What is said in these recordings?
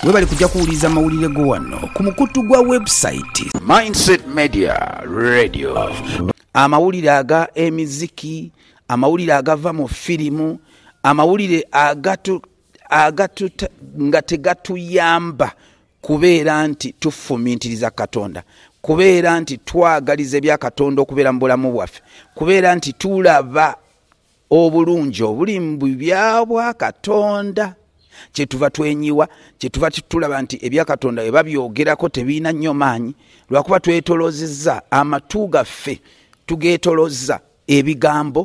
we bali kujja kuwuliza amawulire go wano ku mukutu gwa website Mindset Media Radio. Amawulire aga emiziki, amawulire agava mu firimu, amawulire agatu nga tegatuyamba kubeera nti tufumiintiriza Katonda, kubeera nti twagaliza ebya Katonda okubeera mu bulamu bwaffe, kubeera nti tulaba obulungi obuli mu bya bwa Katonda. Kyetuva twenyiwa, kyetuva tulaba nti ebya Katonda bwe babyogerako tebiina nnyo maanyi, lwakuba twetolozezza amatu gaffe, tugeetolozza ebigambo,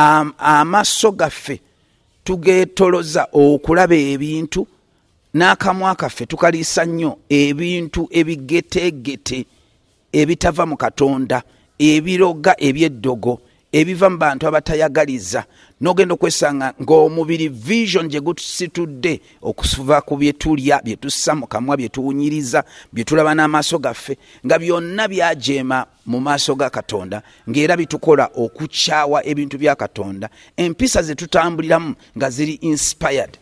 amaaso gaffe tugeetolozza okulaba ebintu, n'akamwa kaffe tukaliisa nnyo ebintu ebigetegete ebitava mu Katonda, ebiroga ebyeddogo ebiva mu bantu abatayagaliza, n'ogenda okwesanga ng'omubiri vision gye gutusitudde okuva ku bye tulya, bye tussa mu kamwa, bye tuwunyiriza, bye tulaba n'amaaso gaffe, nga byonna byajeema mu maaso ga Katonda, ng'era bitukola okukyawa ebintu bya Katonda. Empisa ze tutambuliramu nga ziri inspired,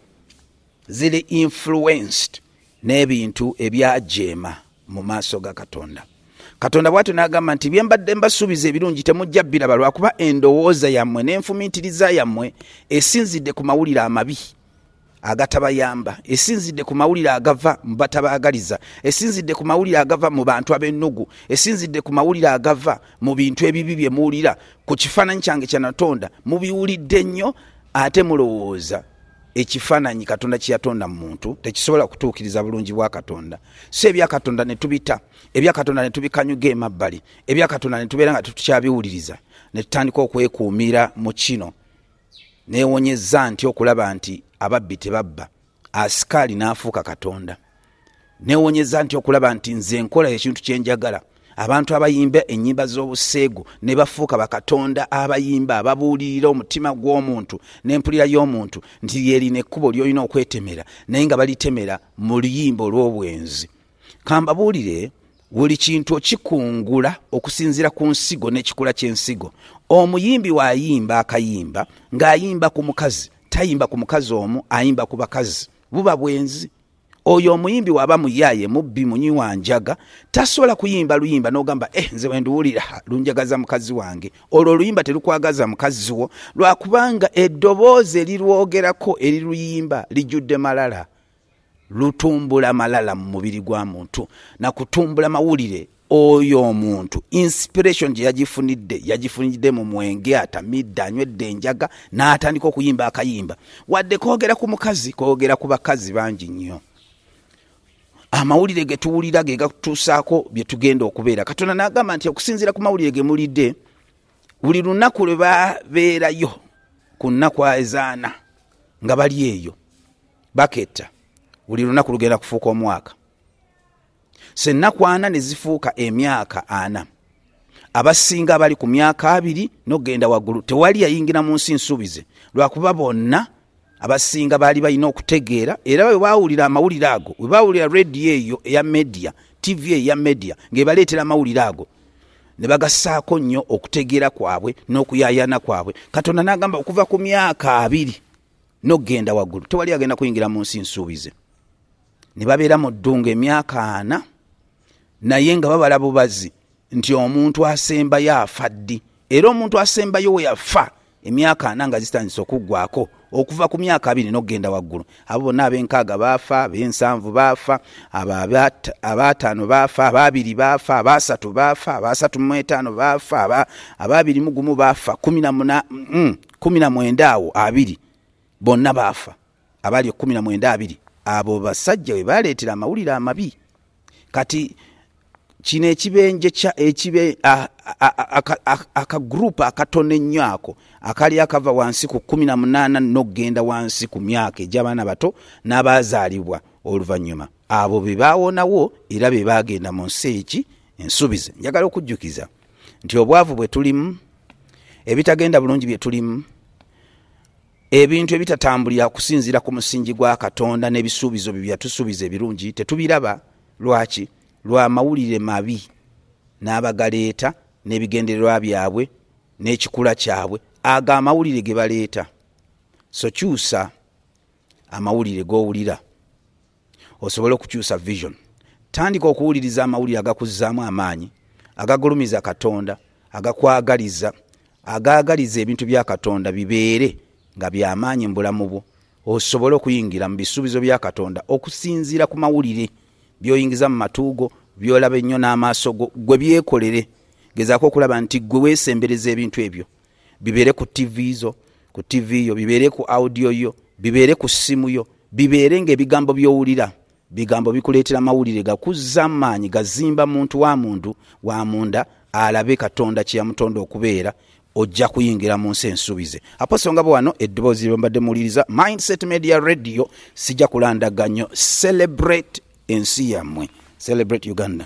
ziri influenced n'ebintu ebyajeema mu maaso ga Katonda. Katonda bw'atyo n'agamba nti bye mbadde mbasuubiza ebirungi temujja biraba, lwakuba endowooza yammwe n'enfumiitiriza yammwe esinzidde ku mawulire amabi agatabayamba, esinzidde ku mawulire agava mu batabaagaliza, esinzidde ku mawulire agava mu bantu ab'ennugu, esinzidde ku mawulire agava mu bintu ebibi bye muwulira ku kifaananyi kyange kya Katonda. Mubiwulidde nnyo ate mulowooza ekifaananyi Katonda kye yatonda mu muntu tekisobola kutuukiriza bulungi bwa Katonda. So ebya Katonda ne tubita, ebya Katonda ne tubikanyuga emabbali, ebya Katonda ne tubeera nga tetukyabiwuliriza, ne tutandika okwekuumira mu kino. Neewonyezza nti okulaba nti ababbi tebabba, asikaali n'afuuka Katonda. Neewonyezza nti okulaba nti nze enkola ekintu kye njagala, abantu abayimba ennyimba z'obuseegu ne bafuuka bakatonda abayimba ababuulirira omutima gw'omuntu n'empulira y'omuntu nti lyerina ekkubo ly'olina okwetemera, naye nga balitemera mu luyimba olw'obwenzi. Kambabuulire, buli kintu okikungula okusinziira ku nsigo n'ekikula ky'ensigo. Omuyimbi waayimba akayimba ng'ayimba ku mukazi, tayimba ku mukazi omu, ayimba ku bakazi, buba bwenzi. Oyo omuyimbi waba muyaaye mubbi munywi wa njaga tasobola kuyimba luyimba n'ogamba nze wenduwulira lunjagaza mukazi wange. Olwo oluyimba terukwagaza mukazi wo, lwakubanga eddoboozi erirwogerako eriruyimba lijjudde malala, lutumbula malala mu mubiri gwa muntu. Na kutumbula mawulire oyo omuntu inspiration gye yagifunidde mu mwenge, atamidde anywedde enjaga n'atandika okuyimba akayimba. Wadde koogera ku mukazi, koogera ku bakazi bangi nnyo. Amawulire ge tuwulira ge gatutuusaako bye tugenda okubeera. Katonda n'agamba nti okusinziira ku mawulire ge mulidde, buli lunaku lwe babeerayo ku nnaku ezaana nga bali eyo baketta, buli lunaku lugenda kufuuka omwaka. Se nnaku 4 ne zifuuka emyaka 4. Abasinga abali ku myaka 2 n'ogenda waggulu tewali yayingira mu nsi nsuubize, lwakuba bonna abasinga baali balina okutegeera, era bwe baawulira amawulire ago, bwe baawulira radio eyo eya media, TV eya media ng'ebaleetera amawulire ago, ne bagassaako nnyo okutegeera kwabwe n'okuyaayana kwabwe. Katonda n'agamba okuva ku myaka 2 n'ogenda waggulu tewali agenda kuyingira mu nsi nsuubize. Ne babeera mu ddungu emyaka 4, naye nga babala bubazi nti omuntu asembayo afa ddi, era omuntu asembayo we yafa emyaka 4 nga zitandise okuggwako okuva ku myaka 2 n'ogenda waggulu. Abo bonna ab'enkaaga baafa, ab'ensanvu baafa, aba5 baafa, aba2 baafa, aba3 baafa, aba3 baafa, aba21 baafa, 19 awo 2 bonna baafa. Abali 19 2 abo basajja we baleetera amawulire amabi. Kati kino ekibenje akagrupu akatone nnyo ako akali akava wansi ku 18 n'ogenda wansi ku myaka egy'abaana bato n'abazaalibwa oluvannyuma, abo be baawonawo era be baagenda mu nsi eki ensuubize. Njagala okujjukiza nti obwavu bwe tulimu, ebitagenda bulungi bye tulimu, ebintu ebitatambulira kusinziira ku musingi gwa Katonda n'ebisuubizo bye byatusuubiza ebirungi tetubiraba. Lwaki? Lwa mawulire mabi n'abagaleeta n'ebigendererwa byabwe n'ekikula kyabwe, aga amawulire ge baleeta. So kyusa amawulire g'owulira, osobola okukyusa vision. Tandika okuwuliriza amawulire agakuzaamu amaanyi, agagulumiza Katonda, agakwagaliza, agaagaliza ebintu bya Katonda bibeere nga by'amaanyi mu bulamu bwo. Osobola okuyingira mu bisuubizo bya Katonda okusinziira ku mawulire by'oyingiza mu matuugo, by'olaba ennyo n'amaaso go, gwe byekolere. Gezaako okulaba nti gwe weesembereza ebintu ebyo. Bibeere ku TV zo, ku TV yo, bibeere ku audio yo, bibeere ku simu yo, bibeere ng'ebigambo by'owulira. Bigambo bikuleetera mawulire gakuzza amaanyi, gazimba muntu wa munda alabe Katonda kye yamutonda okubeera. Ojja kuyingira mu nsi ensuubize. Apostle Ngabo wano eddoboozi lye mbadde muwuliriza Mindset Media Radio. Sijja kulandaganyo. Celebrate ensi yammwe. Celebrate Uganda.